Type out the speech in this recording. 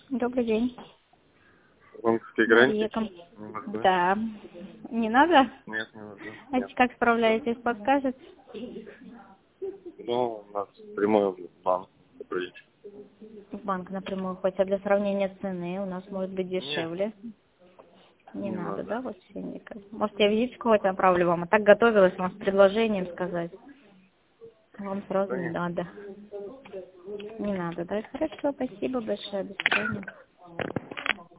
Добрый день. Банковский Мария. гарантии? Не нужны? Да. Не надо? Нет, не нужны. А Нет. как справляетесь, подскажете? Ну, у нас прямой в банк сотрудничает. В банк напрямую хоть, а для сравнения цены у нас может быть Нет, дешевле. Не не надо, надо. да, вообще никак? Может, я визитку хоть направлю вам, а так готовилась вам с предложением сказать. А вам сразу Да не нет. надо. Не надо, да? Хорошо, спасибо большое, до свидания.